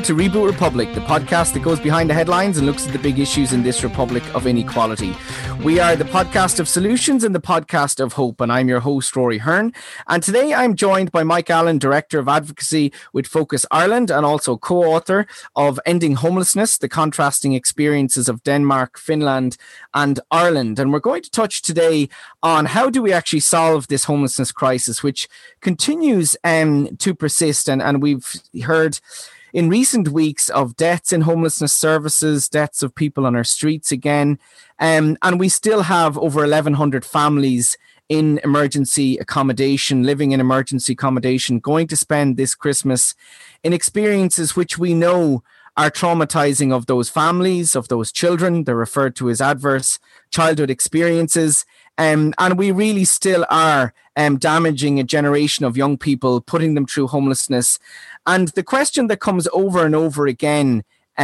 to Reboot Republic, the podcast that goes behind the headlines and looks at the big issues in this republic of inequality. We are the podcast of solutions and the podcast of hope, and I'm your host, Rory Hearn. And today I'm joined by Mike Allen, Director of Advocacy with Focus Ireland and also co-author of Ending Homelessness, the Contrasting Experiences of Denmark, Finland and Ireland. And we're going to touch today on how do we actually solve this homelessness crisis, which continues to persist. And we've heard in recent weeks of deaths in homelessness services, deaths of people on our streets again. And we still have over 1,100 families in emergency accommodation, living in emergency accommodation, going to spend this Christmas in experiences which we know are traumatizing of those families, of those children. They're referred to as adverse childhood experiences. And we really still are damaging a generation of young people, putting them through homelessness. And the question that comes over and over again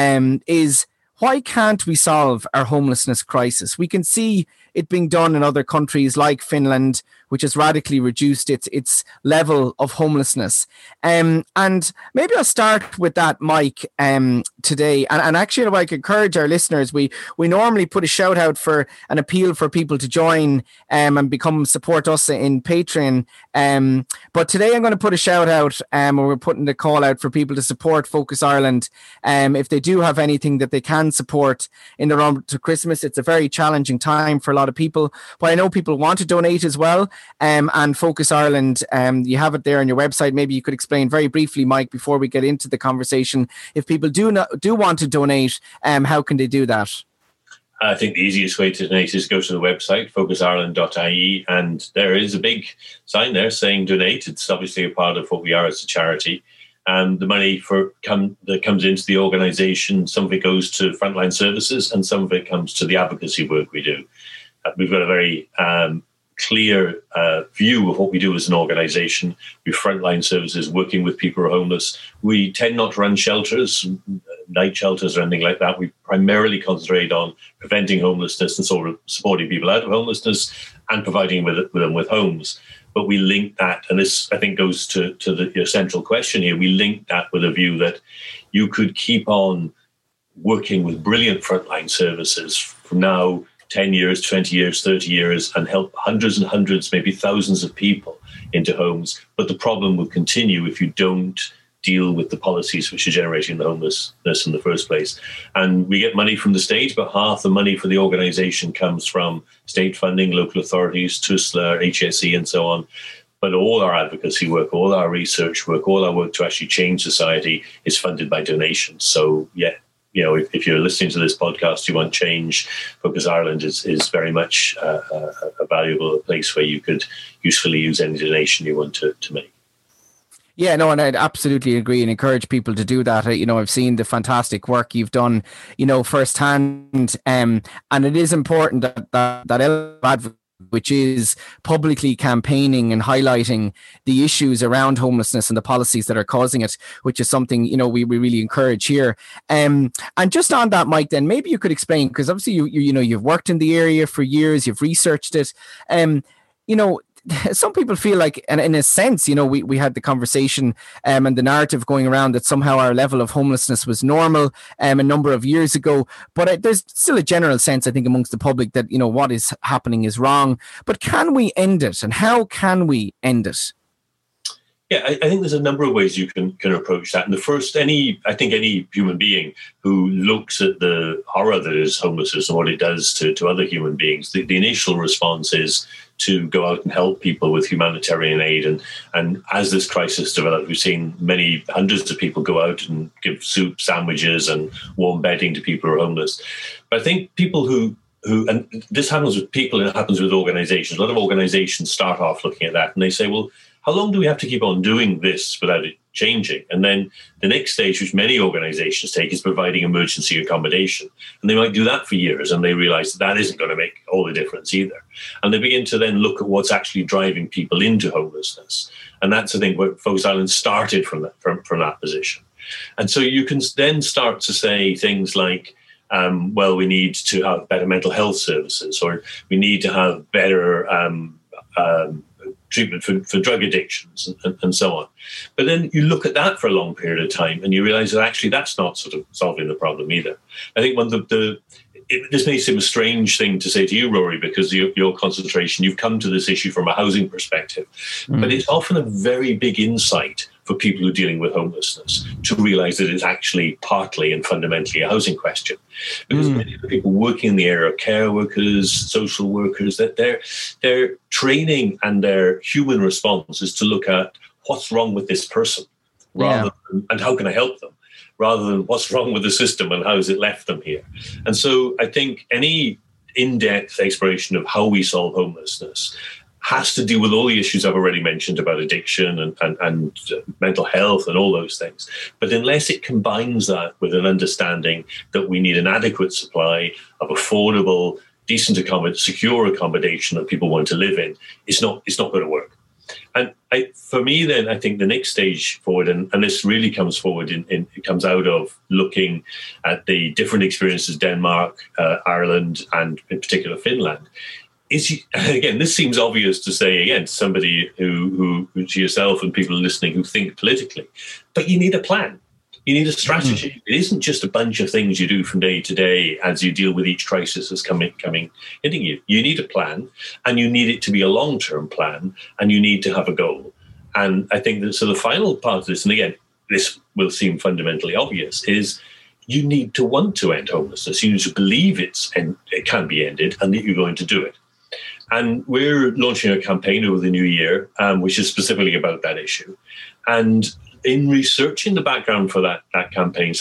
is, why can't we solve our homelessness crisis? We can see it being done in other countries like Finland, which has radically reduced its level of homelessness. And maybe I'll start with that, Mike, today. And actually, if I could encourage our listeners, we normally put a shout out for an appeal for people to join and support us in Patreon. But today I'm going to put a shout out, or we're putting the call out for people to support Focus Ireland. If they do have anything that they can support in the run to Christmas, it's a very challenging time for a lot of people, but I know people want to donate as well. And Focus Ireland, you have it there on your website. Maybe you could explain very briefly, Mike, before we get into the conversation, if people do want to donate, how can they do that? I think the easiest way to donate is go to the website, focusireland.ie, and there is a big sign there saying donate. It's obviously a part of what we are as a charity. And the money that comes into the organisation, some of it goes to frontline services and some of it comes to the advocacy work we do. We've got a very clear view of what we do as an organisation. We frontline services, working with people who are homeless. We tend not to run shelters, night shelters or anything like that. We primarily concentrate on preventing homelessness and sort of supporting people out of homelessness and providing them with homes. But we link that, and this, I think, goes to your central question here. We link that with a view that you could keep on working with brilliant frontline services from now 10 years, 20 years, 30 years, and help hundreds and hundreds, maybe thousands of people into homes. But the problem will continue if you don't deal with the policies which are generating the homelessness in the first place. And we get money from the state, but half the money for the organisation comes from state funding, local authorities, TUSLA, HSE and so on. But all our advocacy work, all our research work, all our work to actually change society is funded by donations. So, yeah, you know, if you're listening to this podcast, you want change, Focus Ireland is very much a valuable place where you could usefully use any donation you want to make. Yeah, no, and I'd absolutely agree and encourage people to do that. You know, I've seen the fantastic work you've done, you know, firsthand, and it is important that which is publicly campaigning and highlighting the issues around homelessness and the policies that are causing it, which is something, you know, we really encourage here. And just on that, Mike, then maybe you could explain, because obviously you know, you've worked in the area for years, you've researched it, you know, some people feel like, and in a sense, you know, we had the conversation and the narrative going around that somehow our level of homelessness was normal a number of years ago. But there's still a general sense, I think, amongst the public that, you know, what is happening is wrong. But can we end it? And how can we end it? Yeah, I think there's a number of ways you can approach that. And the first, any human being who looks at the horror that is homelessness and what it does to other human beings, the initial response is to go out and help people with humanitarian aid. And as this crisis developed, we've seen many hundreds of people go out and give soup, sandwiches and warm bedding to people who are homeless. But I think people who and this happens with people and it happens with organizations. A lot of organizations start off looking at that and they say, well, how long do we have to keep on doing this without it changing? And then the next stage, which many organizations take, is providing emergency accommodation. And they might do that for years and they realize that isn't going to make all the difference either. And they begin to then look at what's actually driving people into homelessness. And that's, I think, where Focus Ireland started from that position. And so you can then start to say things like, well, we need to have better mental health services, or we need to have better treatment for drug addictions and so on. But then you look at that for a long period of time and you realize that actually that's not sort of solving the problem either. I think one of this may seem a strange thing to say to you, Rory, because your concentration, you've come to this issue from a housing perspective, but it's often a very big insight for people who are dealing with homelessness to realize that it's actually partly and fundamentally a housing question. Because many of the people working in the area are care workers, social workers, that their training and their human response is to look at what's wrong with this person rather than, and how can I help them, rather than what's wrong with the system and how has it left them here. And so I think any in-depth exploration of how we solve homelessness has to deal with all the issues I've already mentioned about addiction and mental health and all those things. But unless it combines that with an understanding that we need an adequate supply of affordable, decent secure accommodation that people want to live in, it's not going to work. And for me, then, I think the next stage forward, and this really comes forward, it comes out of looking at the different experiences, Denmark, Ireland, and in particular Finland, again, this seems obvious to say, again, to somebody who to yourself and people listening who think politically, but you need a plan. You need a strategy. It isn't just a bunch of things you do from day to day as you deal with each crisis that's hitting you. You need a plan, and you need it to be a long-term plan, and you need to have a goal. And I think that the final part of this, and again, this will seem fundamentally obvious, is you need to want to end homelessness. You need to believe it can be ended and that you're going to do it. And we're launching a campaign over the new year, which is specifically about that issue. And in researching the background for that campaign,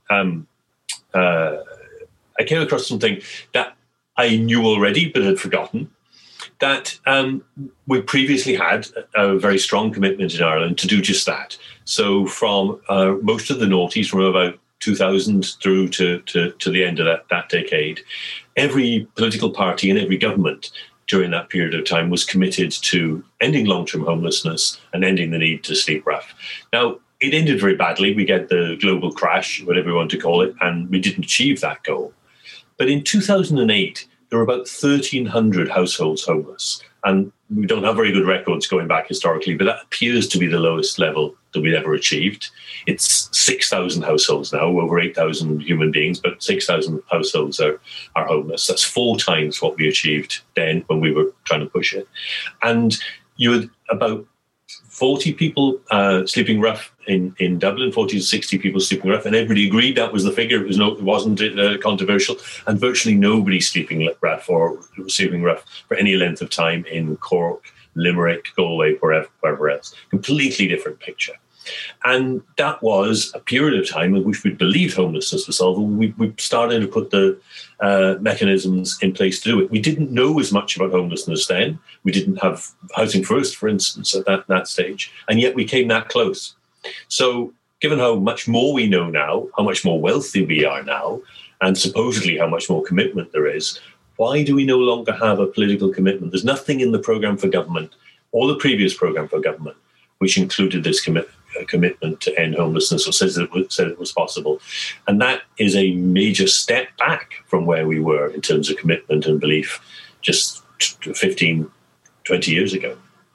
I came across something that I knew already but had forgotten, that we previously had a very strong commitment in Ireland to do just that. So from most of the noughties, from about 2000 through to the end of that decade, every political party and every government during that period of time was committed to ending long-term homelessness and ending the need to sleep rough. Now, it ended very badly. We get the global crash, whatever you want to call it, and we didn't achieve that goal. But in 2008, there were about 1,300 households homeless. And we don't have very good records going back historically, but that appears to be the lowest level that we'd ever achieved. It's 6,000 households now, over 8,000 human beings, but 6,000 households are homeless. That's 4 times what we achieved then when we were trying to push it. And you had about 40 people sleeping rough in Dublin, 40 to 60 people sleeping rough, and everybody agreed that was the figure. It wasn't controversial, and virtually nobody sleeping rough for any length of time in Cork, Limerick, Galway, wherever else. Completely different picture. And that was a period of time in which we believed homelessness was solved. We started to put the mechanisms in place to do it. We didn't know as much about homelessness then. We didn't have Housing First, for instance, at that stage. And yet we came that close. So given how much more we know now, how much more wealthy we are now, and supposedly how much more commitment there is, why do we no longer have a political commitment? There's nothing in the programme for government or the previous programme for government which included this commitment to end homelessness, or said it was possible. And that is a major step back from where we were in terms of commitment and belief just 15, 20 years ago.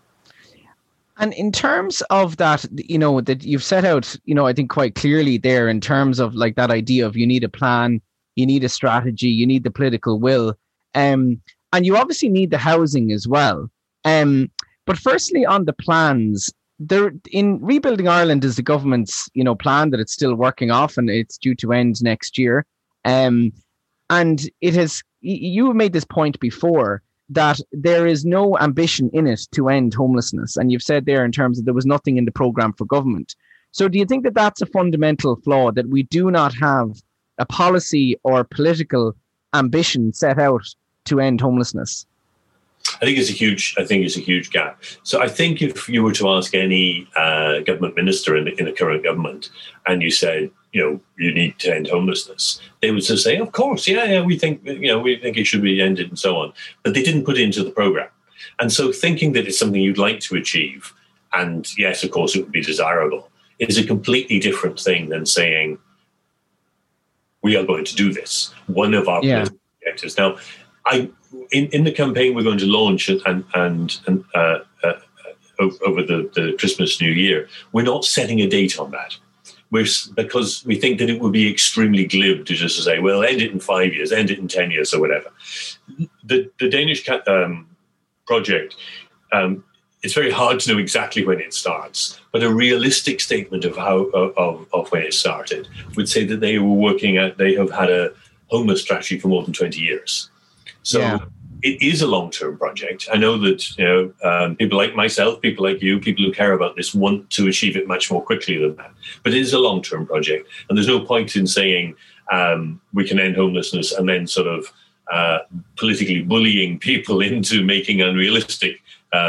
And in terms of that, that you've set out, I think quite clearly there in terms of like that idea of you need a plan, you need a strategy, you need the political will, and you obviously need the housing as well. But firstly, on the plans, there in Rebuilding Ireland is the government's, plan that it's still working off, and it's due to end next year. And it has. You have made this point before that there is no ambition in it to end homelessness, and you've said there in terms of there was nothing in the programme for government. So, do you think that that's a fundamental flaw, that we do not have a policy or political ambition set out to end homelessness? I think it's a huge gap. So I think if you were to ask any government minister in the current government, and you said, you need to end homelessness, they would just say, of course, yeah, we think it should be ended and so on. But they didn't put it into the programme. And so thinking that it's something you'd like to achieve, and yes, of course, it would be desirable, is a completely different thing than saying, we are going to do this. One of our objectives. Now, in the campaign we're going to launch and over the Christmas New Year. We're not setting a date on that. Because we think that it would be extremely glib to just say, well, end it in 5 years, end it in 10 years, or whatever. The Danish project, it's very hard to know exactly when it starts, but a realistic statement of of when it started would say that they have had a homeless strategy for more than 20 years. So it is a long-term project. I know that people like myself, people like you, people who care about this want to achieve it much more quickly than that. But it is a long-term project, and there's no point in saying we can end homelessness and then sort of politically bullying people into making unrealistic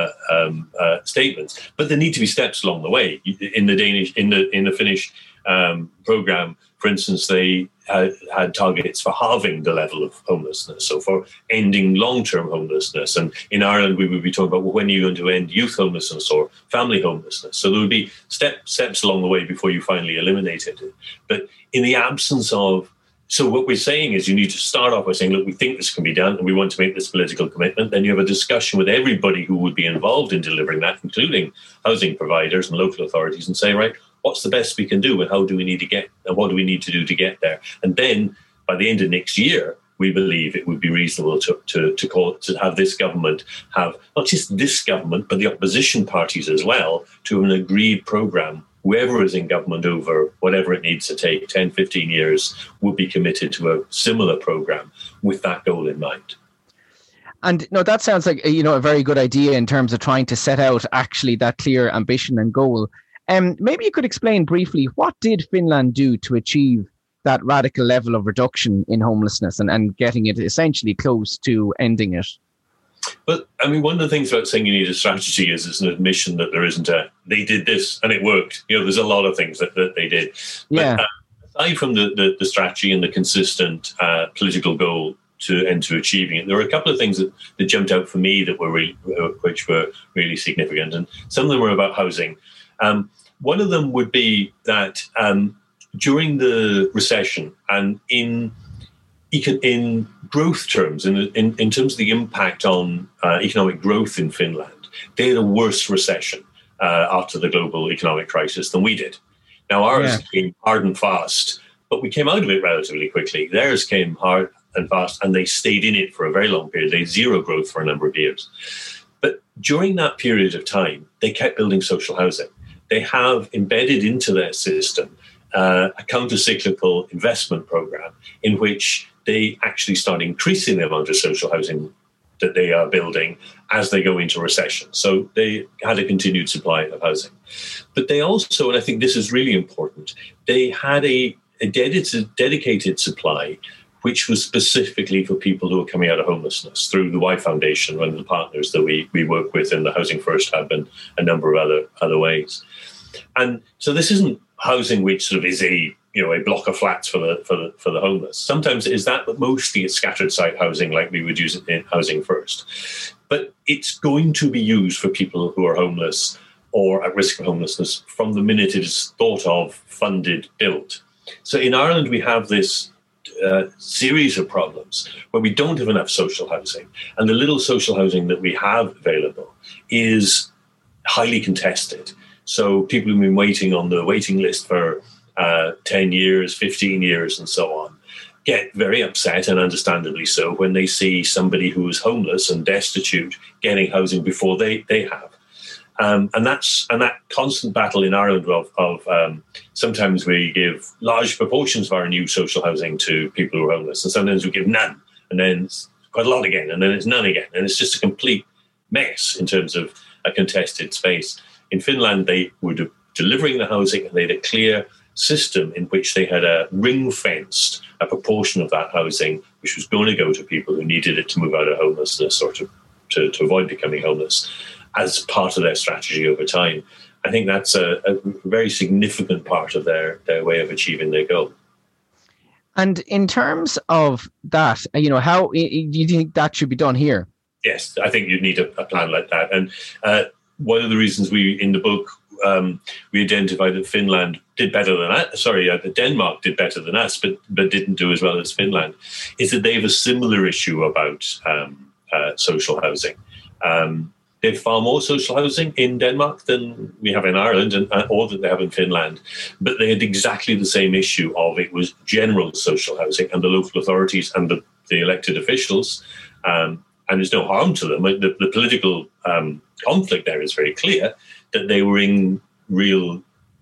statements. But there need to be steps along the way. In the Finnish program, for instance, they had targets for halving the level of homelessness, so for ending long-term homelessness. And in Ireland, we would be talking about, well, when are you going to end youth homelessness or family homelessness? So there would be steps along the way before you finally eliminated it. But in the absence of, so what we're saying is you need to start off by saying, look, we think this can be done and we want to make this political commitment. Then you have a discussion with everybody who would be involved in delivering that, including housing providers and local authorities, and say, right, what's the best we can do and how do we need to get, and what do we need to do to get there? And then by the end of next year, we believe it would be reasonable to have this government have not just this government, but the opposition parties as well, to an agreed programme. Whoever is in government over whatever it needs to take, 10, 15 years, would be committed to a similar programme with that goal in mind. And no, that sounds like, a very good idea in terms of trying to set out actually that clear ambition and goal. Maybe you could explain briefly, what did Finland do to achieve that radical level of reduction in homelessness and getting it essentially close to ending it? Well, I mean, one of the things about saying you need a strategy is an admission that there isn't they did this and it worked. There's a lot of things that they did. But aside from the strategy and the consistent political goal to achieving it, there were a couple of things that jumped out for me that were which were really significant. And some of them were about housing. One of them would be that during the recession and in growth terms, in terms of the impact on economic growth in Finland, they had a worse recession after the global economic crisis than we did. Now, ours came hard and fast, but we came out of it relatively quickly. Theirs came hard and fast, and they stayed in it for a very long period. They had zero growth for a number of years. But during that period of time, they kept building social housing. They have embedded into their system a counter-cyclical investment program in which they actually start increasing the amount of social housing that they are building as they go into recession. So they had a continued supply of housing. But they also, and I think this is really important, they had a dedicated supply which was specifically for people who are coming out of homelessness through the Y Foundation, one of the partners that we work with in the Housing First Hub and a number of other ways. And so this isn't housing which sort of is a block of flats for the homeless. Sometimes it is that, but mostly it's scattered site housing like we would use it in Housing First. But it's going to be used for people who are homeless or at risk of homelessness from the minute it is thought of, funded, built. So in Ireland, we have this series of problems where we don't have enough social housing, and the little social housing that we have available is highly contested. So people who've been waiting on the waiting list for 10 years, 15 years, and so on, get very upset, and understandably so, when they see somebody who is homeless and destitute getting housing before they have. And that constant battle in Ireland of sometimes we give large proportions of our new social housing to people who are homeless, and sometimes we give none, and then it's quite a lot again, and then it's none again. And it's just a complete mess in terms of a contested space. In Finland, they were delivering the housing, and they had a clear system in which they had ring-fenced a proportion of that housing, which was going to go to people who needed it to move out of homelessness or to avoid becoming homeless, as part of their strategy over time. I think that's a very significant part of their way of achieving their goal. And in terms of that, how do you think that should be done here? Yes, I think you'd need a plan like that. And one of the reasons in the book, we identified that Finland did better than us. Denmark did better than us, but didn't do as well as Finland, is that they have a similar issue about social housing. They have far more social housing in Denmark than we have in Ireland or that they have in Finland. But they had exactly the same issue of it was general social housing, and the local authorities and the elected officials, and there's no harm to them. The political conflict there is very clear that they were in real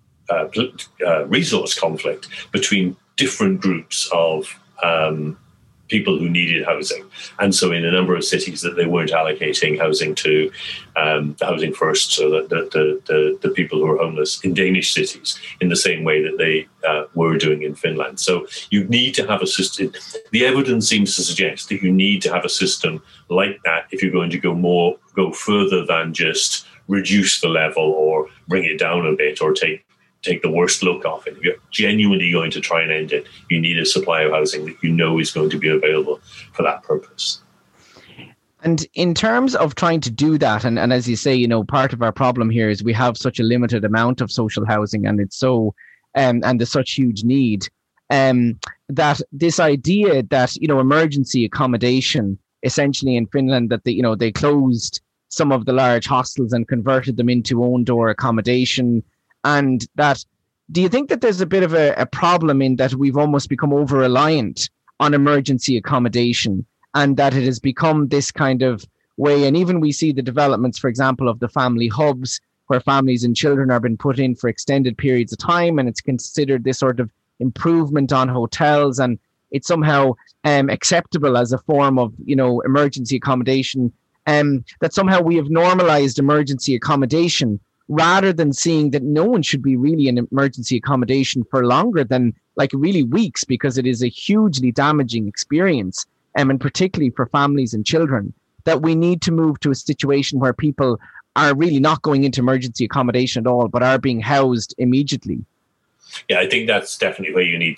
resource conflict between different groups of people who needed housing. And so in a number of cities that they weren't allocating housing to the Housing First, so that the people who are homeless in Danish cities in the same way that they were doing in Finland. So you need to have a system. The evidence seems to suggest that you need to have a system like that if you're going to go further than just reduce the level or bring it down a bit or take the worst look off it. If you're genuinely going to try and end it, you need a supply of housing that you know is going to be available for that purpose. And in terms of trying to do that, and as you say, part of our problem here is we have such a limited amount of social housing, and it's so, and there's such huge need, that this idea that, emergency accommodation, essentially in Finland, that they closed some of the large hostels and converted them into own door accommodation. And that, do you think that there's a bit of a problem in that we've almost become over-reliant on emergency accommodation, and that it has become this kind of way? And even we see the developments, for example, of the family hubs, where families and children are being put in for extended periods of time, and it's considered this sort of improvement on hotels, and it's somehow acceptable as a form of, emergency accommodation, that somehow we have normalized emergency accommodation, rather than seeing that no one should be really in emergency accommodation for longer than really weeks, because it is a hugely damaging experience, and particularly for families and children, that we need to move to a situation where people are really not going into emergency accommodation at all, but are being housed immediately. Yeah, I think that's definitely where you need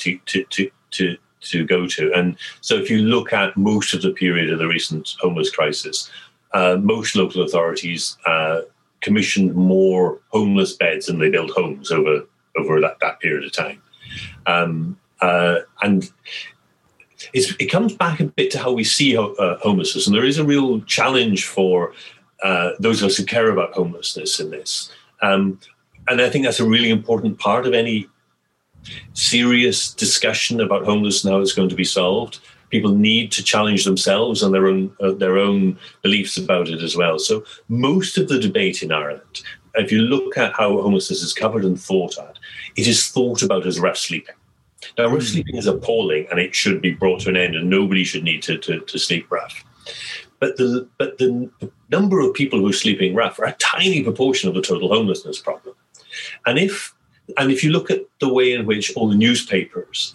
to go to. And so if you look at most of the period of the recent homeless crisis, most local authorities commissioned more homeless beds than they built homes over that period of time. And it comes back a bit to how we see homelessness. And there is a real challenge for those of us who care about homelessness in this. And I think that's a really important part of any serious discussion about homelessness and how it's going to be solved. People need to challenge themselves and their own beliefs about it as well. So most of the debate in Ireland, if you look at how homelessness is covered and thought at, it is thought about as rough sleeping. Now, rough sleeping is appalling, and it should be brought to an end, and nobody should need to sleep rough. But the number of people who are sleeping rough are a tiny proportion of the total homelessness problem. And if you look at the way in which all the newspapers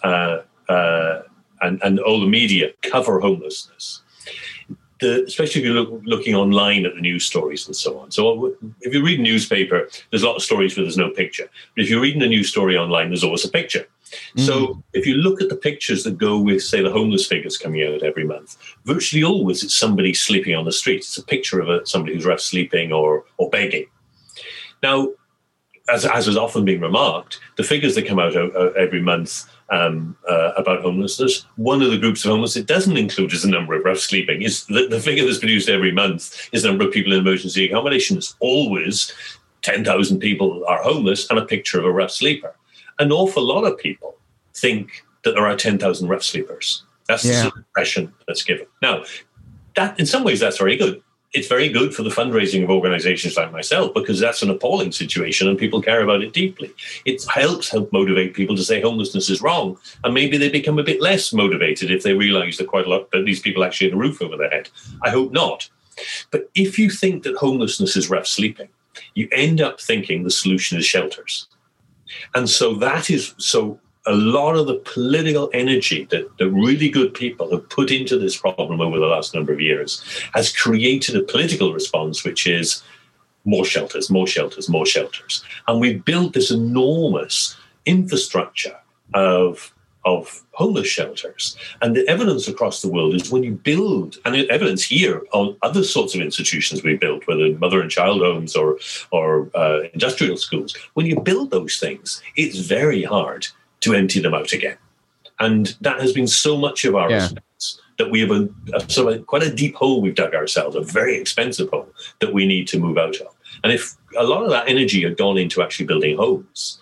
and all the media cover homelessness, especially if you're looking online at the news stories and so on. So if you read a newspaper, there's a lot of stories where there's no picture. But if you're reading a news story online, there's always a picture. Mm. So if you look at the pictures that go with, say, the homeless figures coming out every month, virtually always it's somebody sleeping on the street. It's a picture of somebody who's rough sleeping or begging. Now, as has often been remarked, the figures that come out every month about homelessness, one of the groups of homeless it doesn't include is the number of rough sleeping. Is the figure that's produced every month is the number of people in emergency accommodation. It's always 10,000 people are homeless and a picture of a rough sleeper. An awful lot of people think that there are 10,000 rough sleepers. That's the impression that's given. Now, that in some ways that's very good. It's very good for the fundraising of organizations like myself, because that's an appalling situation and people care about it deeply. It helps motivate people to say homelessness is wrong, and maybe they become a bit less motivated if they realize that quite a lot that these people actually have a roof over their head. I hope not. But if you think that homelessness is rough sleeping, you end up thinking the solution is shelters. And so a lot of the political energy that really good people have put into this problem over the last number of years has created a political response, which is more shelters, more shelters, more shelters. And we've built this enormous infrastructure of homeless shelters. And the evidence across the world is when you build, and the evidence here on other sorts of institutions we built, whether mother and child homes or industrial schools, when you build those things, it's very hard to empty them out again. And that has been so much of our response that we have quite a deep hole we've dug ourselves, a very expensive hole that we need to move out of. And if a lot of that energy had gone into actually building homes,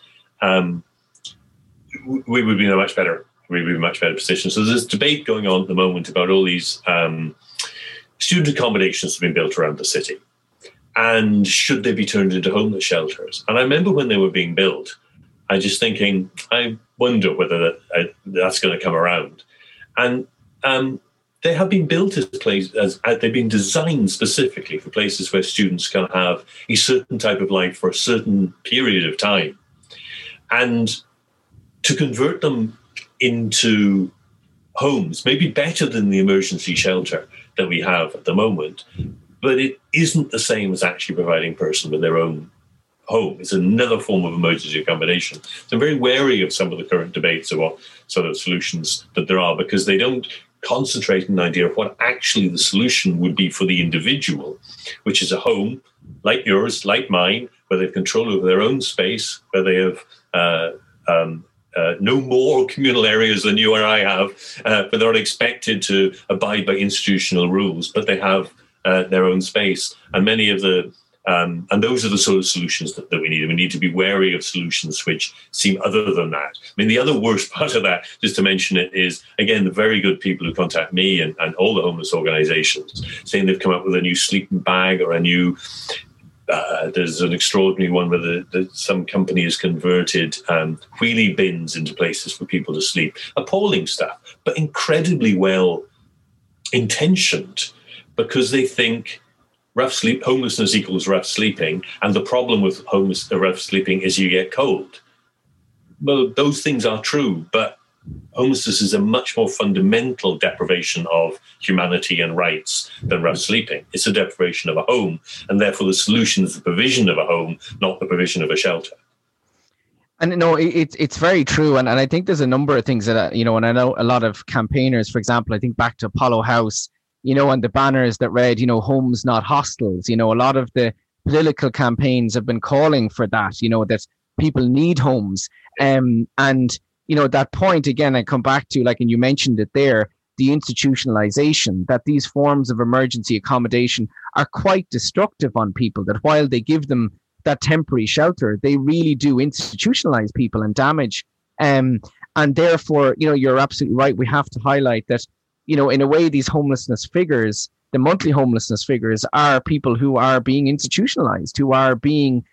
we would be in a much better position. So there's debate going on at the moment about all these student accommodations that have been built around the city, and should they be turned into homeless shelters? And I remember when they were being built, I just thinking, I wonder whether that's going to come around. And they have been built as they've been designed specifically for places where students can have a certain type of life for a certain period of time. And to convert them into homes may be better than the emergency shelter that we have at the moment, but it isn't the same as actually providing a person with their own home. It's another form of emergency accommodation. So I'm very wary of some of the current debates about sort of solutions that there are, because they don't concentrate on an idea of what actually the solution would be for the individual, which is a home like yours, like mine, where they have control over their own space, where they have no more communal areas than you or I have, but they're not expected to abide by institutional rules, but they have their own space. And many of the and those are the sort of solutions that we need. We need to be wary of solutions which seem other than that. I mean, the other worst part of that, just to mention it, is, again, the very good people who contact me and all the homeless organisations saying they've come up with a new sleeping bag or a new... there's an extraordinary one where some company has converted wheelie bins into places for people to sleep. Appalling stuff, but incredibly well intentioned, because they think homelessness equals rough sleeping, and the problem with rough sleeping is you get cold. Well, those things are true, but homelessness is a much more fundamental deprivation of humanity and rights than rough sleeping. It's a deprivation of a home, and therefore the solution is the provision of a home, not the provision of a shelter. And it's very true, and I think there's a number of things that and I know a lot of campaigners, for example, I think back to Apollo House, and the banners that read, homes not hostels. A lot of the political campaigns have been calling for that, that people need homes, and that point, again, I come back to, and you mentioned it there, the institutionalization, that these forms of emergency accommodation are quite destructive on people, that while they give them that temporary shelter, they really do institutionalize people and damage. And therefore, you're absolutely right. We have to highlight that, in a way, these homelessness figures, the monthly homelessness figures, are people who are being institutionalized, who are being,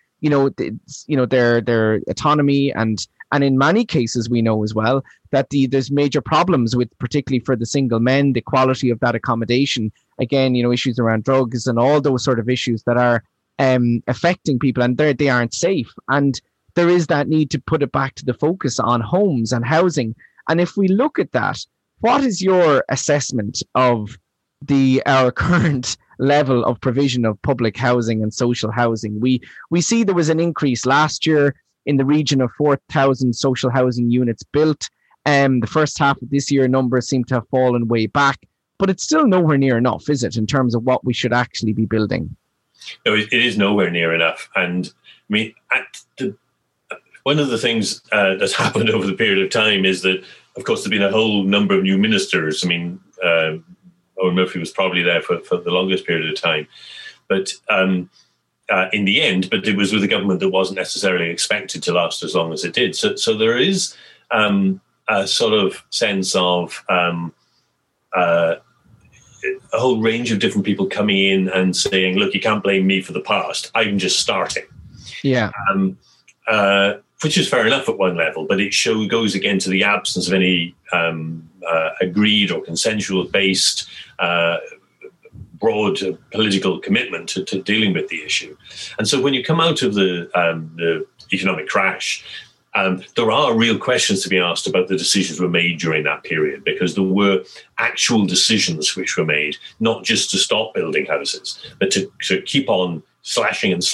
their autonomy, and in many cases, we know as well that there's major problems with, particularly for the single men, the quality of that accommodation. Again, issues around drugs and all those sort of issues that are affecting people, and they aren't safe. And there is that need to put it back to the focus on homes and housing. And if we look at that, what is your assessment of our current level of provision of public housing and social housing? We see there was an increase last year in the region of 4,000 social housing units built. The first half of this year, numbers seem to have fallen way back, but it's still nowhere near enough, is it, in terms of what we should actually be building? No, it is nowhere near enough. And I mean, one of the things that's happened over the period of time is that, of course, there's been a whole number of new ministers. I mean, Owen Murphy was probably there for the longest period of time. But in the end, but it was with a government that wasn't necessarily expected to last as long as it did. So there is a sort of sense of a whole range of different people coming in and saying, look, you can't blame me for the past. I'm just starting. Yeah. Which is fair enough at one level, but it goes again to the absence of any agreed or consensual-based broad political commitment to dealing with the issue. And so when you come out of the economic crash, there are real questions to be asked about the decisions were made during that period, because there were actual decisions which were made, not just to stop building houses, but to keep on slashing at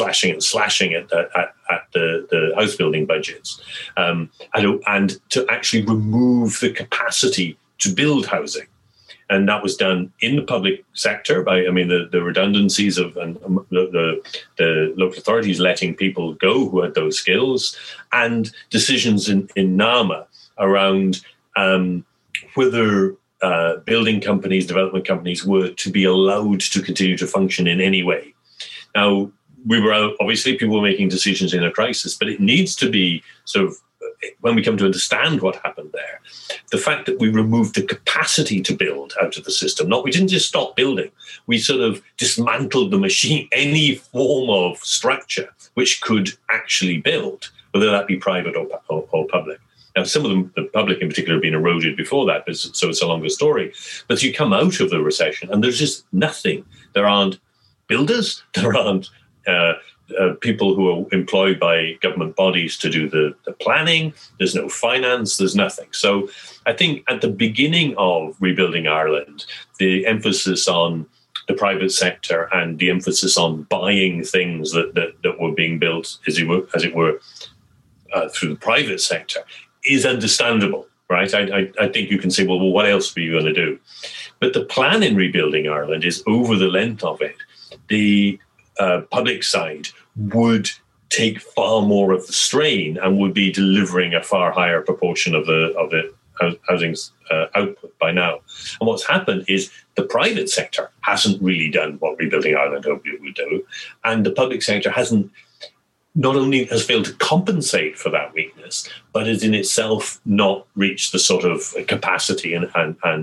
the house building budgets, and to actually remove the capacity to build housing. And that was done in the public sector by, the redundancies of and the local authorities letting people go who had those skills, and decisions in NAMA around whether building companies, development companies were to be allowed to continue to function in any way. Now, obviously people were making decisions in a crisis, but it needs to be sort of, when we come to understand what happened there, the fact that we removed the capacity to build out of the system. We didn't just stop building. We sort of dismantled the machine, any form of structure which could actually build, whether that be private or public. Now, some of them, the public in particular, have been eroded before that, so it's a longer story. But you come out of the recession and there's just nothing. There aren't builders, there aren't people who are employed by government bodies to do the planning, there's no finance, there's nothing. So I think at the beginning of rebuilding Ireland, the emphasis on the private sector and the emphasis on buying things that were being built, as it were, through the private sector, is understandable, right? I think you can say, well, what else were you going to do? But the plan in rebuilding Ireland is, over the length of it, the public side would take far more of the strain and would be delivering a far higher proportion of the housing output by now. And what's happened is the private sector hasn't really done what Rebuilding Ireland hoped it would do, and the public sector not only has failed to compensate for that weakness, but has in itself not reached the sort of capacity and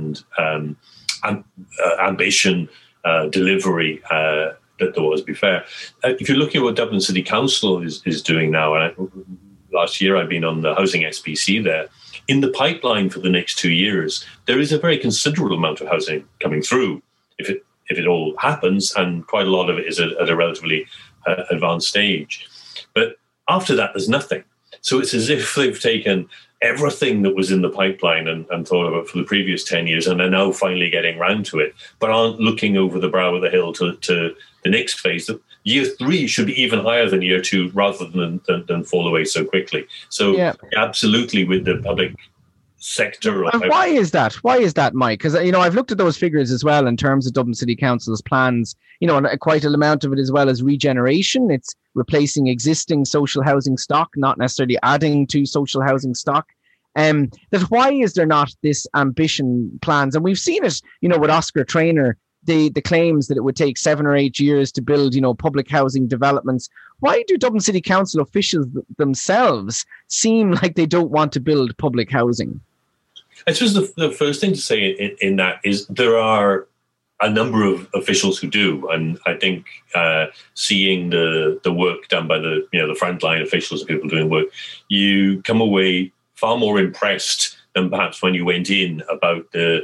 ambition, delivery that there was. Be fair, if you're looking at what Dublin City Council is doing now, and last year I've been on the housing SPC there. In the pipeline for the next 2 years, there is a very considerable amount of housing coming through, if it all happens, and quite a lot of it is at a relatively advanced stage. But after that, there's nothing. So it's as if they've taken everything that was in the pipeline and thought about for the previous 10 years, and are now finally getting round to it, but aren't looking over the brow of the hill to the next phase. Year 3 should be even higher than year 2, rather than fall away so quickly. So absolutely, with the public sector. And why is that? Why is that, Mike? Because, I've looked at those figures as well in terms of Dublin City Council's plans, and quite an amount of it as well as regeneration. It's replacing existing social housing stock, not necessarily adding to social housing stock. That why is there not this ambition plans? And we've seen it, with Oscar Traynor, the claims that it would take 7 or 8 years to build, public housing developments. Why do Dublin City Council officials themselves seem like they don't want to build public housing? I suppose the first thing to say in that is there are a number of officials who do, and I think seeing the work done by the frontline officials, people doing work, you come away far more impressed than perhaps when you went in about the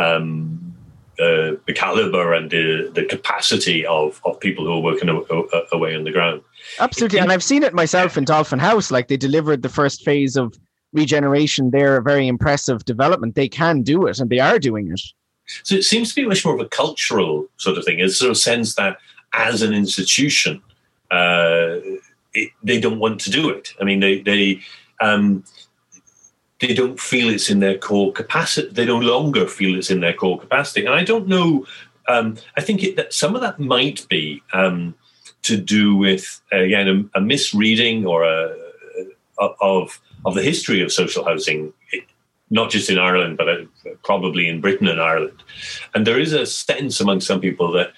caliber and the capacity of people who are working away on the ground. Absolutely, and I've seen it myself in Dolphin House. Like, they delivered the first phase of regeneration there, a very impressive development. They can do it, and they are doing it. So it seems to be much more of a cultural sort of thing. It's sort of sense that as an institution, they don't want to do it. I mean, they don't feel it's in their core capacity. They no longer feel it's in their core capacity. And I don't know. I think that some of that might be to do with, again, a misreading or of the history of social housing, not just in Ireland, but probably in Britain and Ireland. And there is a sense among some people that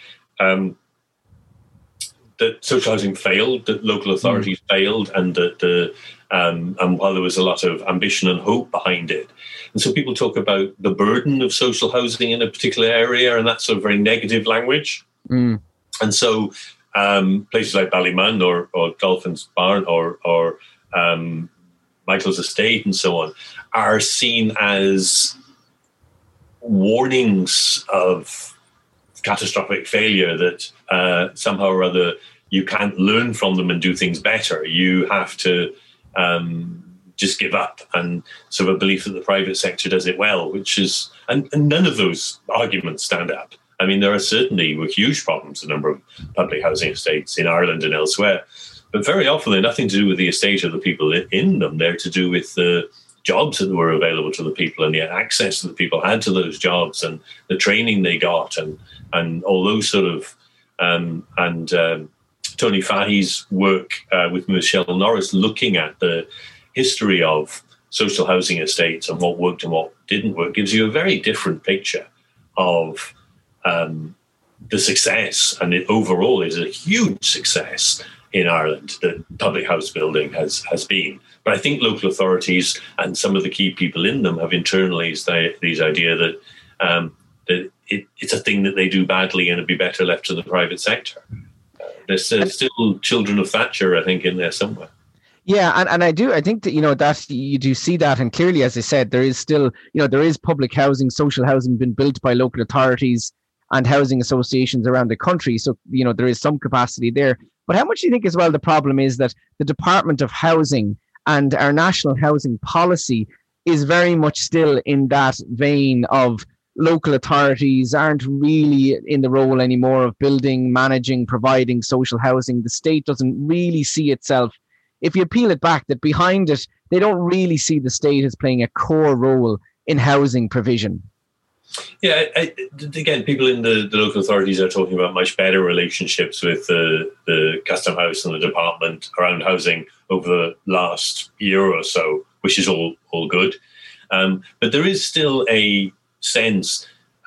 that social housing failed, that local authorities failed, and that and while there was a lot of ambition and hope behind it. And so people talk about the burden of social housing in a particular area, and that's sort of very negative language. And so places like Ballymun or Dolphin's Barn or Michael's Estate and so on are seen as warnings of catastrophic failure, that somehow or other you can't learn from them and do things better. You have to just give up, and sort of a belief that the private sector does it well, which is, and none of those arguments stand up. I mean, there are certainly huge problems, a number of public housing estates in Ireland and elsewhere, but very often they're nothing to do with the estate of the people in them. They're to do with the jobs that were available to the people and the access that the people had to those jobs and the training they got and all those sort of, Tony Fahy's work with Michelle Norris, looking at the history of social housing estates and what worked and what didn't work gives you a very different picture of the success. And it overall is a huge success in Ireland that public house building has been. But I think local authorities and some of the key people in them have internalized these idea that that it's a thing that they do badly and it'd be better left to the private sector. There's still children of Thatcher, I think, in there somewhere. Yeah, and I think that, that you do see that, and clearly, as I said, there is still, there is public housing, social housing been built by local authorities and housing associations around the country. So, there is some capacity there. But how much do you think as well the problem is that the Department of Housing and our national housing policy is very much still in that vein of local authorities aren't really in the role anymore of building, managing, providing social housing. The state doesn't really see itself, if you peel it back, that behind it, they don't really see the state as playing a core role in housing provision. Yeah, again, people in the local authorities are talking about much better relationships with the Custom House and the department around housing over the last year or so, which is all good. But there is still a sense,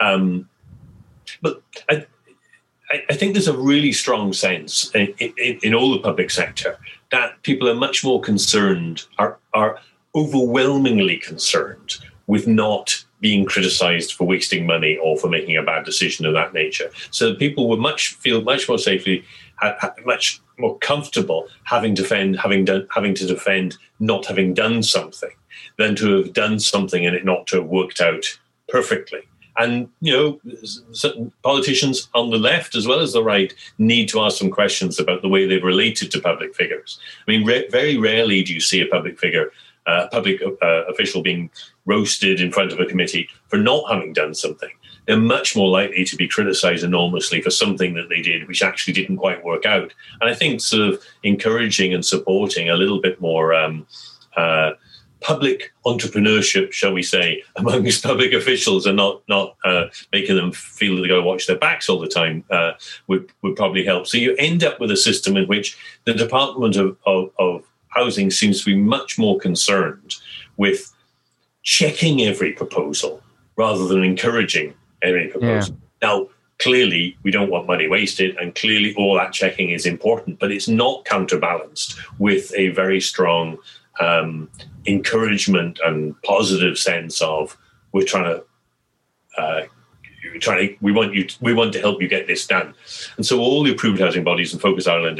but I think there's a really strong sense in all the public sector that people are much more concerned, are overwhelmingly concerned with not being criticised for wasting money or for making a bad decision of that nature. So people would feel much more safely, much more comfortable having to defend not having done something than to have done something and it not to have worked out perfectly. And, politicians on the left as well as the right need to ask some questions about the way they've related to public figures. I mean, very rarely do you see a public official being roasted in front of a committee for not having done something. They're much more likely to be criticised enormously for something that they did which actually didn't quite work out. And I think sort of encouraging and supporting a little bit more public entrepreneurship, shall we say, amongst public officials and not making them feel that they got to watch their backs all the time would probably help. So you end up with a system in which the Department of Housing seems to be much more concerned with checking every proposal rather than encouraging every proposal. Yeah. Now, clearly, we don't want money wasted, and clearly all that checking is important, but it's not counterbalanced with a very strong encouragement and positive sense of we want to help you get this done. And so all the approved housing bodies, and Focus Ireland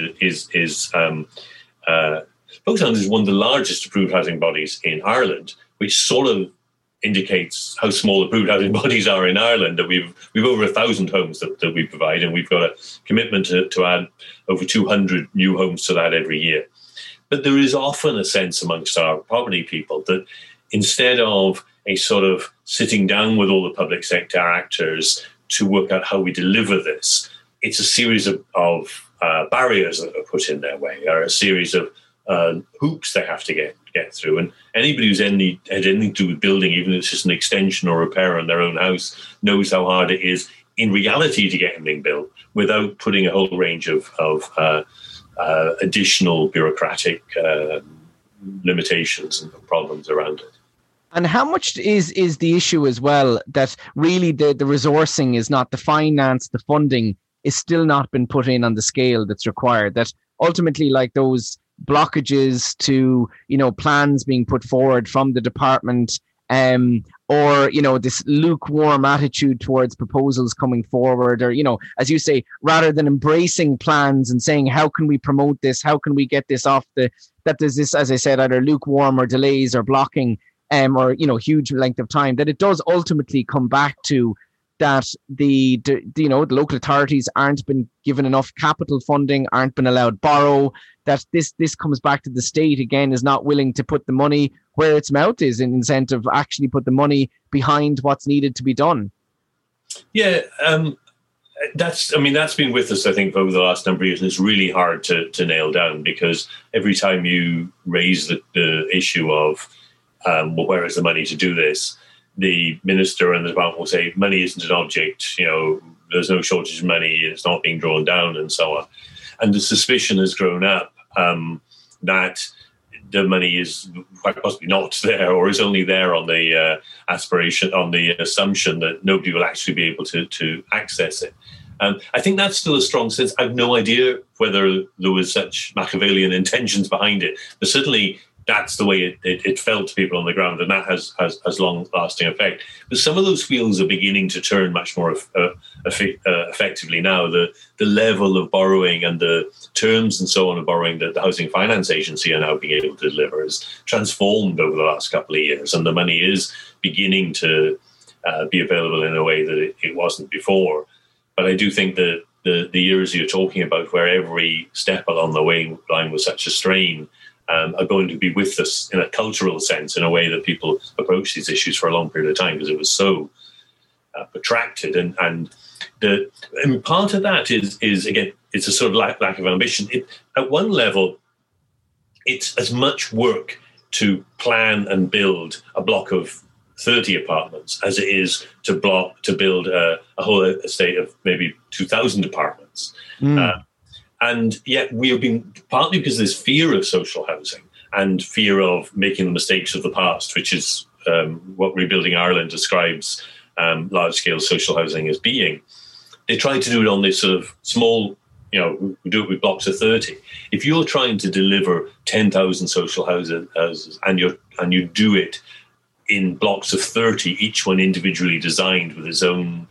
Focus Ireland is one of the largest approved housing bodies in Ireland, which sort of indicates how small approved housing bodies are in Ireland. That we've over 1,000 homes that we provide, and we've got a commitment to add over 200 new homes to that every year. But there is often a sense amongst our property people that instead of a sort of sitting down with all the public sector actors to work out how we deliver this, it's a series of barriers that are put in their way, or a series of hoops they have to get through. And anybody who's had anything to do with building, even if it's just an extension or repair on their own house, knows how hard it is in reality to get anything built without putting a whole range of additional bureaucratic limitations and problems around it. And how much is the issue as well that really the resourcing is not, the finance, the funding is still not been put in on the scale that's required, that ultimately like those blockages to, plans being put forward from the department, or, this lukewarm attitude towards proposals coming forward, or, as you say, rather than embracing plans and saying, how can we promote this? How can we get this off that there's this, as I said, either lukewarm or delays or blocking, or, huge length of time, that it does ultimately come back to that the local authorities aren't been given enough capital funding, aren't been allowed borrow, that this comes back to the state again is not willing to put the money where its mouth is, in incentive, actually put the money behind what's needed to be done. Yeah, that's been with us, I think, over the last number of years, and it's really hard to nail down, because every time you raise the issue of where is the money to do this, the minister and the department will say money isn't an object, there's no shortage of money, it's not being drawn down, and so on. And the suspicion has grown up that the money is quite possibly not there, or is only there on the aspiration, on the assumption that nobody will actually be able to access it. I think that's still a strong sense. I've no idea whether there was such Machiavellian intentions behind it, but certainly that's the way it felt to people on the ground, and that has long-lasting effect. But some of those wheels are beginning to turn much more effectively now. The level of borrowing and the terms and so on of borrowing that the Housing Finance Agency are now being able to deliver is transformed over the last couple of years, and the money is beginning to be available in a way that it wasn't before. But I do think that the years you're talking about, where every step along the way line was such a strain, are going to be with us in a cultural sense, in a way that people approach these issues for a long period of time, because it was so protracted. And part of that is again, it's a sort of lack of ambition. At one level, it's as much work to plan and build a block of 30 apartments as it is to build a whole estate of maybe 2,000 apartments. And yet we have been, partly because there's fear of social housing and fear of making the mistakes of the past, which is what Rebuilding Ireland describes large-scale social housing as being. They try to do it on this sort of small, we do it with blocks of 30. If you're trying to deliver 10,000 social houses and you do it in blocks of 30, each one individually designed with its own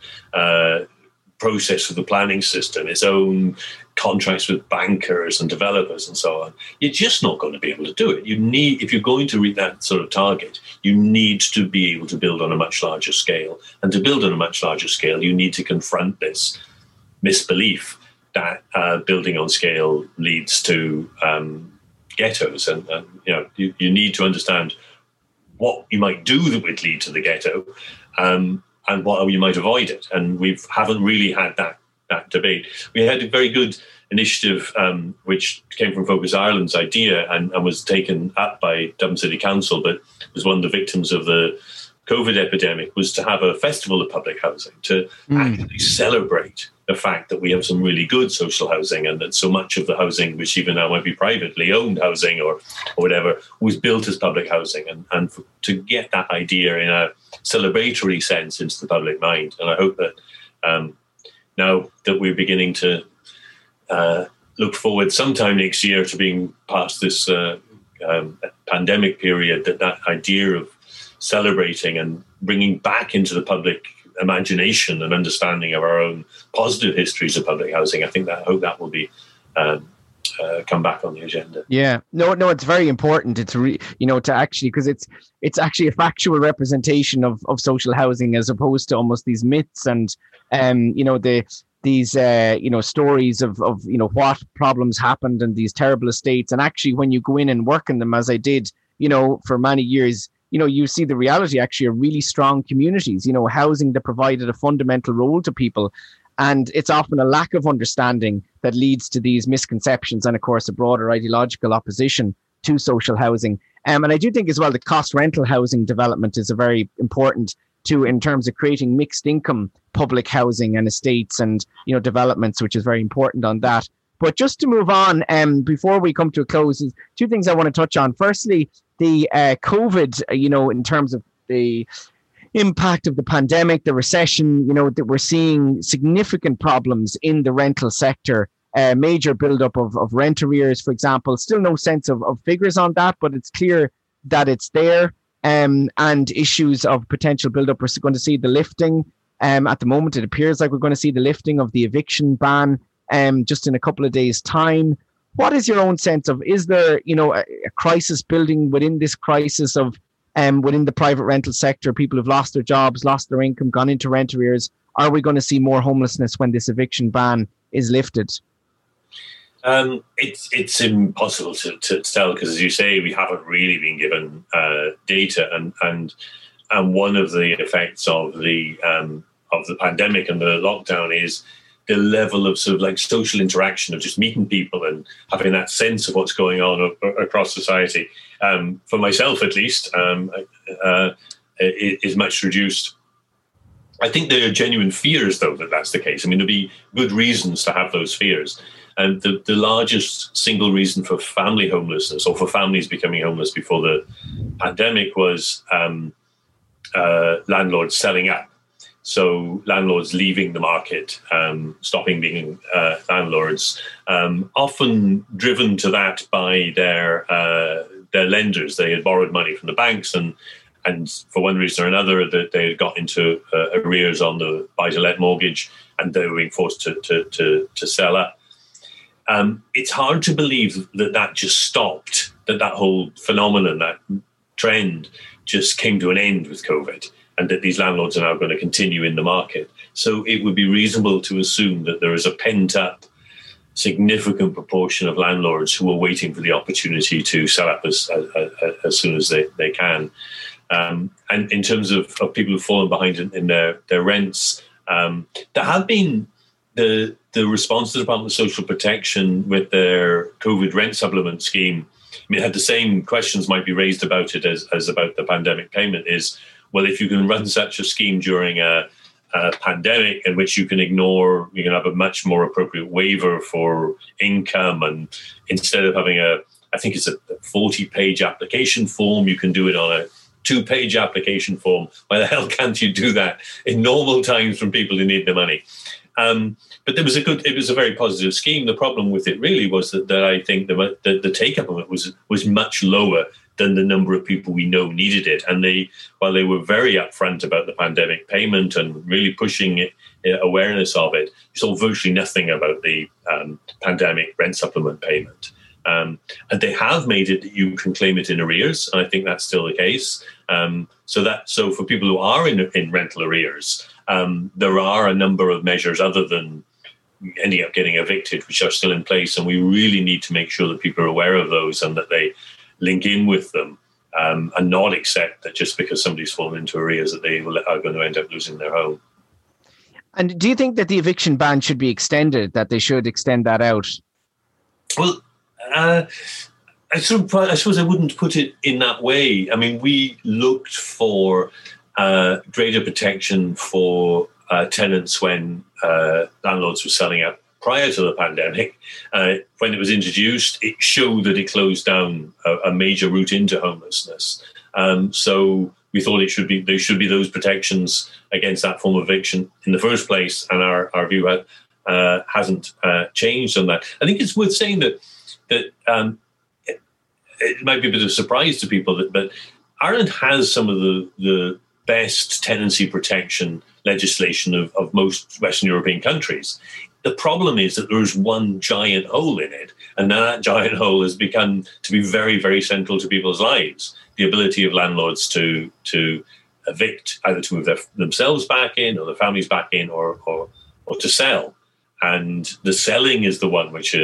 process for the planning system, its own contracts with bankers and developers and so on, you're just not going to be able to do it. If you're going to reach that sort of target, you need to be able to build on a much larger scale. And to build on a much larger scale, you need to confront this misbelief that building on scale leads to ghettos. And you need to understand what you might do that would lead to the ghetto, and what you might avoid it. And we haven't really had that debate. We had a very good initiative which came from Focus Ireland's idea and was taken up by Dublin City Council, but was one of the victims of the COVID epidemic, was to have a festival of public housing, to actually celebrate the fact that we have some really good social housing, and that so much of the housing, which even now might be privately owned housing or whatever, was built as public housing, and to get that idea in a celebratory sense into the public mind. And I hope that now that we're beginning to look forward sometime next year to being past this pandemic period, that idea of celebrating and bringing back into the public imagination and understanding of our own positive histories of public housing, I hope that will be come back on the agenda. Yeah, no, it's very important. It's to actually, because it's actually a factual representation of social housing, as opposed to almost these myths and these stories of what problems happened and these terrible estates. And actually, when you go in and work in them, as I did, for many years, you see the reality actually of really strong communities, housing that provided a fundamental role to people. And it's often a lack of understanding that leads to these misconceptions and, of course, a broader ideological opposition to social housing. And I do think as well the cost rental housing development is a very important too, in terms of creating mixed income public housing and estates and, developments, which is very important on that. But just to move on, before we come to a close, is two things I want to touch on. Firstly, the COVID, in terms of the impact of the pandemic, the recession, that we're seeing significant problems in the rental sector, major buildup of rent arrears, for example. Still no sense of figures on that, but it's clear that it's there. And issues of potential buildup. We're going to see the lifting. At the moment, it appears like we're going to see the lifting of the eviction ban just in a couple of days' time. What is your own sense of, is there, a crisis building within this crisis of within the private rental sector? People have lost their jobs, lost their income, gone into rent arrears. Are we going to see more homelessness when this eviction ban is lifted? It's impossible to tell, because, as you say, we haven't really been given data, and one of the effects of the pandemic and the lockdown is the level of sort of like social interaction, of just meeting people and having that sense of what's going on across society. For myself, at least, it is much reduced. I think there are genuine fears, though, that that's the case. I mean, there'll be good reasons to have those fears. And the largest single reason for family homelessness, or for families becoming homeless before the pandemic, was landlords selling up. So landlords leaving the market, stopping being landlords, often driven to that by their lenders. They had borrowed money from the banks, and for one reason or another, that they had got into arrears on the buy-to-let mortgage, and they were being forced to sell up. It's hard to believe that just stopped, that whole phenomenon, that trend, just came to an end with COVID, and that these landlords are now going to continue in the market. So it would be reasonable to assume that there is a pent-up significant proportion of landlords who are waiting for the opportunity to sell up as soon as they can. And in terms of people who've fallen behind in their rents, there have been the response to the Department of Social Protection with their COVID rent supplement scheme. I mean, had the same questions might be raised about it as about the pandemic payment is, well, if you can run such a scheme during a pandemic in which you can have a much more appropriate waiver for income, and instead of having I think it's a 40-page application form, you can do it on a 2-page application form. Why the hell can't you do that in normal times from people who need the money? But it was a very positive scheme. The problem with it really was that I think the take-up of it was much lower than the number of people we know needed it. And while they were very upfront about the pandemic payment and really pushing awareness of it, you saw virtually nothing about the pandemic rent supplement payment. And they have made it that you can claim it in arrears, and I think that's still the case. So for people who are in rental arrears, there are a number of measures other than ending up getting evicted, which are still in place, and we really need to make sure that people are aware of those and that they link in with them, and not accept that just because somebody's fallen into arrears that they are going to end up losing their home. And do you think that the eviction ban should be extended, that they should extend that out? Well, I suppose I wouldn't put it in that way. I mean, we looked for greater protection for tenants when landlords were selling out prior to the pandemic. When it was introduced, it showed that it closed down a major route into homelessness. So we thought there should be those protections against that form of eviction in the first place, and our view hasn't changed on that. I think it's worth saying that it might be a bit of a surprise to people, but Ireland has some of the best tenancy protection legislation of most Western European countries. The problem is that there is one giant hole in it, and that giant hole has become to be very, very central to people's lives. The ability of landlords to evict, either to move themselves back in or their families back in, or to sell. And the selling is the one which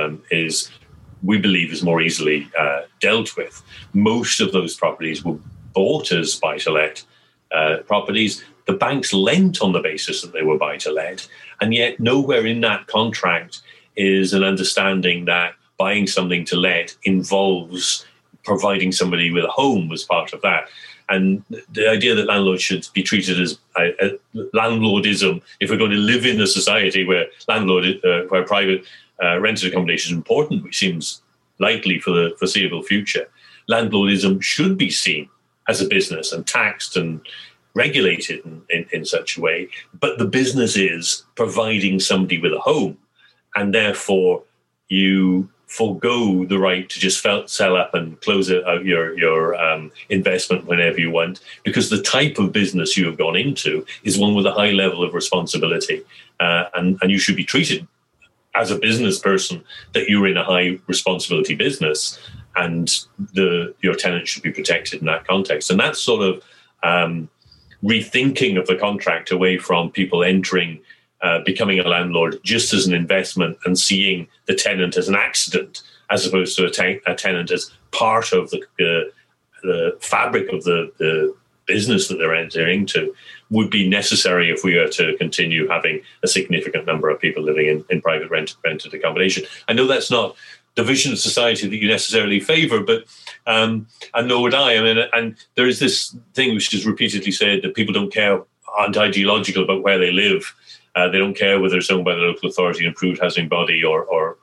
we believe is more easily dealt with. Most of those properties were bought as buy-to-let properties. The banks lent on the basis that they were buy-to-let, and yet nowhere in that contract is an understanding that buying something to let involves providing somebody with a home as part of that. And the idea that landlords should be treated as landlordism, if we're going to live in a society where where private rented accommodation is important, which seems likely for the foreseeable future, landlordism should be seen as a business and taxed and regulated in such a way. But the business is providing somebody with a home, and therefore you forego the right to just sell up and close out your investment whenever you want, because the type of business you have gone into is one with a high level of responsibility, and you should be treated as a business person that you're in a high responsibility business, and your tenant should be protected in that context. And that's sort of rethinking of the contract away from people becoming a landlord just as an investment and seeing the tenant as an accident, as opposed to a tenant as part of the fabric of the business that they're entering into, would be necessary if we were to continue having a significant number of people living in private rented accommodation. I know that's not the vision of society that you necessarily favour, but and nor would I. I mean, and there is this thing which is repeatedly said that people don't care, aren't ideological about where they live. They don't care whether it's owned by the local authority, an approved housing body, or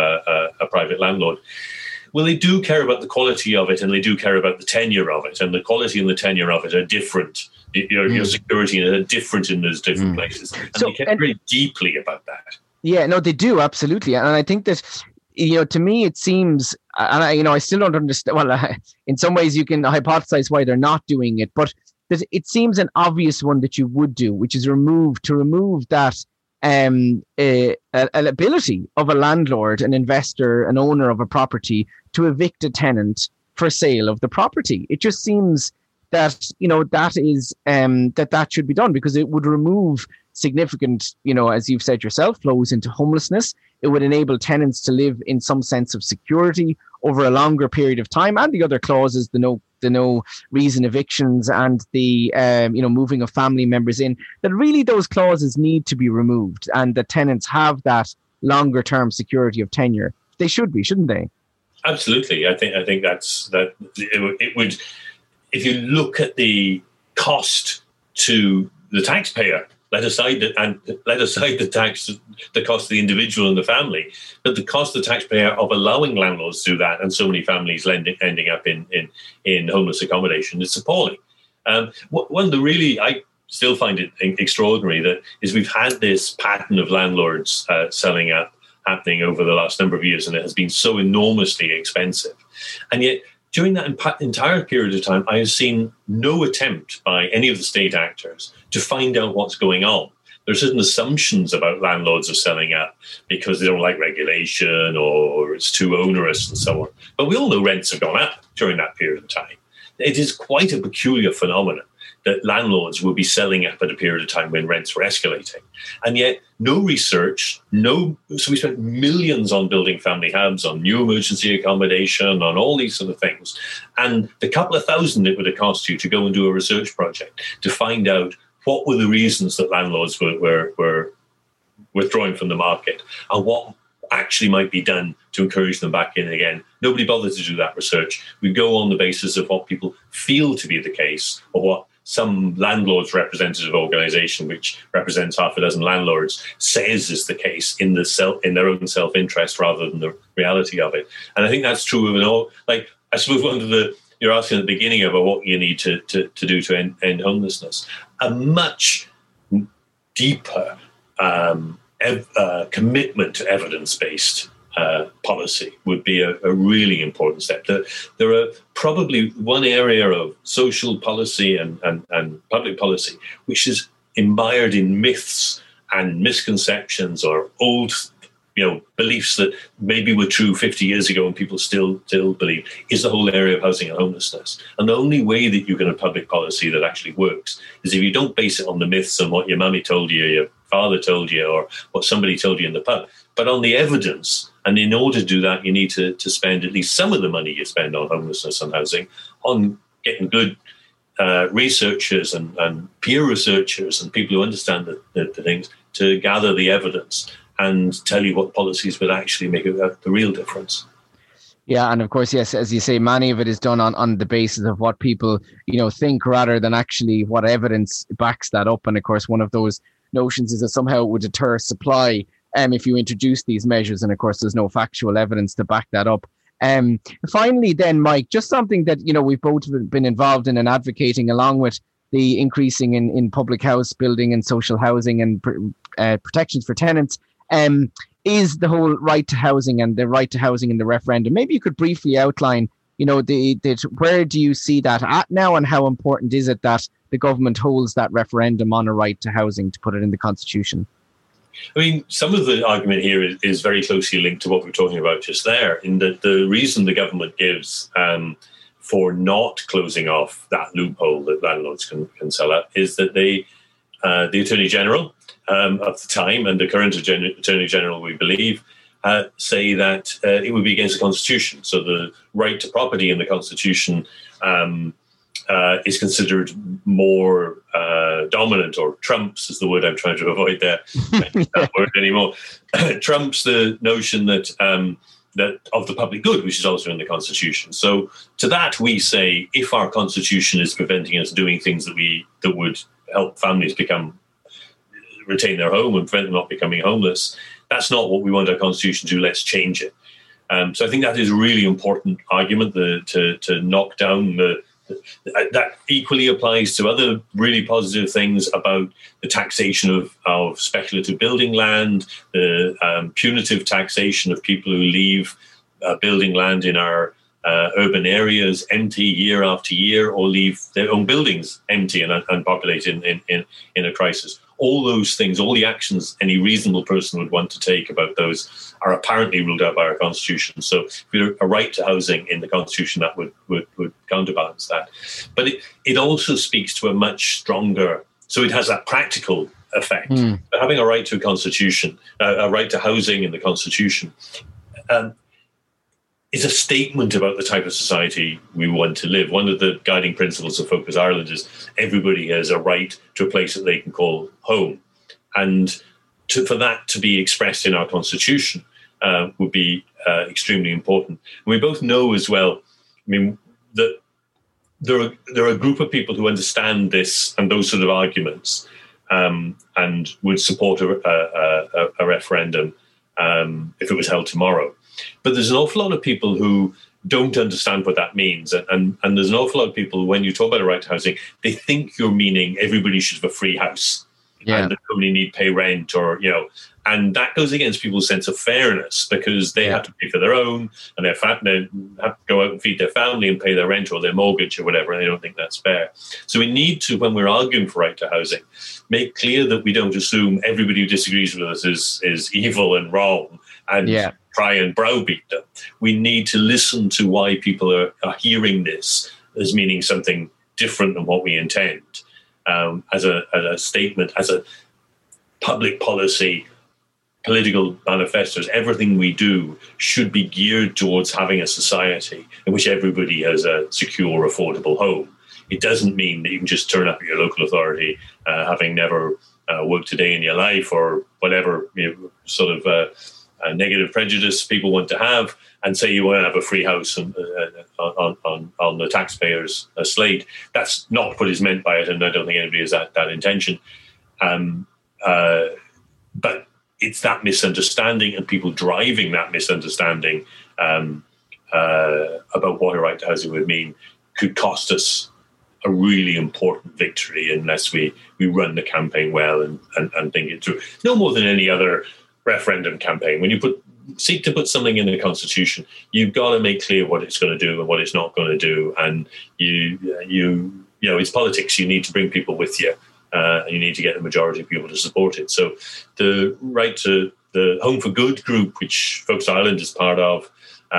a private landlord. Well, they do care about the quality of it, and they do care about the tenure of it. And the quality and the tenure of it are different. Your security are different in those different places. And they care very deeply about that. Yeah, no, they do, absolutely. And I think that, to me, it seems, and I still don't understand. Well, in some ways you can hypothesize why they're not doing it, but it seems an obvious one that you would do, which is remove that an ability of a landlord, an investor, an owner of a property to evict a tenant for sale of the property. It just seems that that should be done, because it would remove significant, as you've said yourself, flows into homelessness. It would enable tenants to live in some sense of security over a longer period of time, and the other clauses, the no reason evictions and the moving of family members in, that really those clauses need to be removed, and the tenants have that longer term security of tenure. They should be, shouldn't they? Absolutely. I think that's that. It would, if you look at the cost to the taxpayer, let aside the tax, the cost of the individual and the family, but the cost of the taxpayer of allowing landlords to do that, and so many families ending up in homeless accommodation, it's appalling. One of the really, I still find it extraordinary, that is we've had this pattern of landlords selling up happening over the last number of years, and it has been so enormously expensive. And yet, during that entire period of time, I have seen no attempt by any of the state actors to find out what's going on. There are certain assumptions about landlords of selling up because they don't like regulation or it's too onerous and so on. But we all know rents have gone up during that period of time. It is quite a peculiar phenomenon that landlords will be selling up at a period of time when rents were escalating. And yet, no research, so we spent millions on building family hubs, on new emergency accommodation, on all these sort of things. And the couple of thousand it would have cost you to go and do a research project to find out what were the reasons that landlords were withdrawing from the market, and what actually might be done to encourage them back in again. Nobody bothered to do that research. We go on the basis of what people feel to be the case, or what some landlords representative organisation, which represents half a dozen landlords, says is the case in their own self-interest rather than the reality of it. And I think that's true of all. Like, I suppose you're asking at the beginning about what you need to do to end homelessness. A much deeper commitment to evidence-based policy would be a really important step. There are probably one area of social policy and public policy which is mired in myths and misconceptions or old beliefs that maybe were true 50 years ago and people still believe, is the whole area of housing and homelessness. And the only way that you can have public policy that actually works is if you don't base it on the myths and what your mummy told you, your father told you, or what somebody told you in the pub, but on the evidence. And in order to do that, you need to spend at least some of the money you spend on homelessness and housing on getting good researchers and peer researchers and people who understand the things to gather the evidence and tell you what policies would actually make the real difference. Yeah, and of course, yes, as you say, many of it is done on the basis of what people, think rather than actually what evidence backs that up. And of course, one of those notions is that somehow it would deter supply if you introduce these measures. And of course, there's no factual evidence to back that up. Finally, then, Mike, just something that, we've both been involved in and advocating, along with the increasing in public house building and social housing and protections for tenants, is the whole right to housing and the right to housing in the referendum. Maybe you could briefly outline, where do you see that at now, and how important is it that the government holds that referendum on a right to housing to put it in the Constitution? I mean, some of the argument here is very closely linked to what we were talking about just there, in that the reason the government gives for not closing off that loophole that landlords can sell up is that the Attorney General of the time and the current Attorney General, we believe, say that it would be against the Constitution. So the right to property in the Constitution is considered more dominant, or trumps is the word I'm trying to avoid there. That word anymore. Trumps the notion that of the public good, which is also in the Constitution. So to that we say, if our Constitution is preventing us doing things that would help families become retain their home and prevent them not becoming homeless. That's not what we want our constitution to do. Let's change it. So I think that is a really important argument to knock down that equally applies to other really positive things about the taxation of speculative building land, the punitive taxation of people who leave building land in our urban areas empty year after year, or leave their own buildings empty and unpopulated in a crisis. All those things, all the actions any reasonable person would want to take about those are apparently ruled out by our constitution. So if we had a right to housing in the constitution, that would counterbalance that. But it also speaks to a much stronger, so it has that practical effect. But having a right to a constitution, a right to housing in the constitution, is a statement about the type of society we want to live. One of the guiding principles of Focus Ireland is everybody has a right to a place that they can call home. And for that to be expressed in our constitution would be extremely important. And we both know as well, that there are a group of people who understand this and those sort of arguments and would support a referendum if it was held tomorrow. But there's an awful lot of people who don't understand what that means. And there's an awful lot of people, when you talk about a right to housing, they think you're meaning everybody should have a free house. Yeah. And nobody need pay rent and that goes against people's sense of fairness, because they have to pay for their own, and they have to go out and feed their family and pay their rent or their mortgage or whatever, and they don't think that's fair. So we need to, when we're arguing for right to housing, make clear that we don't assume everybody who disagrees with us is evil and wrong and try and browbeat them. We need to listen to why people are hearing this as meaning something different than what we intend, as a statement, as a public policy, political manifestos. Everything we do should be geared towards having a society in which everybody has a secure, affordable home. It doesn't mean that you can just turn up at your local authority, having never worked a day in your life or whatever sort of negative prejudice people want to have, and say you want to have a free house on the taxpayer's slate. That's not what is meant by it, and I don't think anybody has that intention. But it's that misunderstanding and people driving that misunderstanding about what a right to housing would mean could cost us a really important victory unless we run the campaign well and think it through. No more than any other referendum campaign. When you seek to put something in the Constitution, you've got to make clear what it's going to do and what it's not going to do. And you it's politics. You need to bring people with you. And you need to get the majority of people to support it. So the right to the Home for Good group, which Focus Ireland is part of,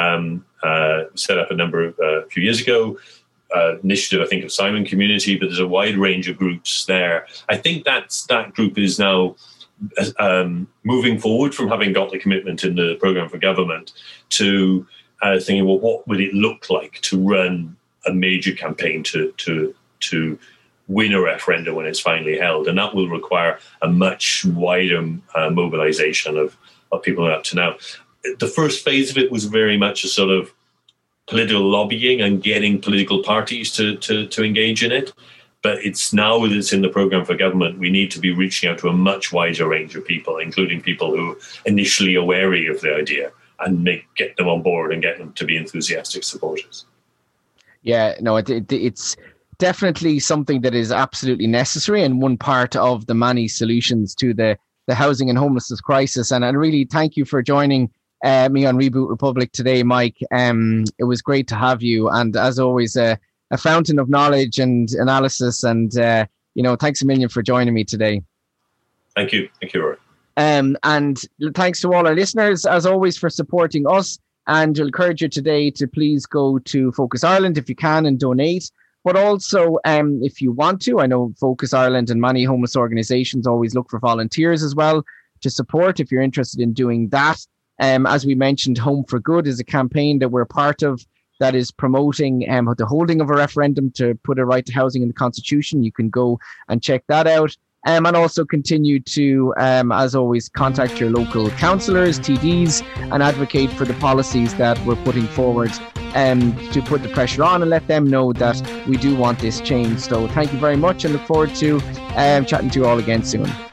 set up a few years ago, initiative, I think, of Simon Community, but there's a wide range of groups there. I think that group is now moving forward from having got the commitment in the programme for government to thinking, well, what would it look like to run a major campaign to win a referendum when it's finally held? And that will require a much wider mobilisation of people up to now. The first phase of it was very much a sort of political lobbying and getting political parties to engage in it. But it's now that it's in the programme for government, we need to be reaching out to a much wider range of people, including people who initially are wary of the idea, and get them on board and get them to be enthusiastic supporters. Yeah, no, it's definitely something that is absolutely necessary and one part of the many solutions to the housing and homelessness crisis. And I really thank you for joining me on Reboot Republic today, Mike. It was great to have you. And as always, a fountain of knowledge and analysis. And, thanks a million for joining me today. Thank you. Thank you, Rory. And thanks to all our listeners, as always, for supporting us. And we'll encourage you today to please go to Focus Ireland if you can and donate. But also, if you want to, I know Focus Ireland and many homeless organisations always look for volunteers as well to support if you're interested in doing that. As we mentioned, Home for Good is a campaign that we're part of that is promoting the holding of a referendum to put a right to housing in the Constitution. You can go and check that out. And also continue to, as always, contact your local councillors, TDs, and advocate for the policies that we're putting forward to put the pressure on and let them know that we do want this change. So thank you very much and look forward to chatting to you all again soon.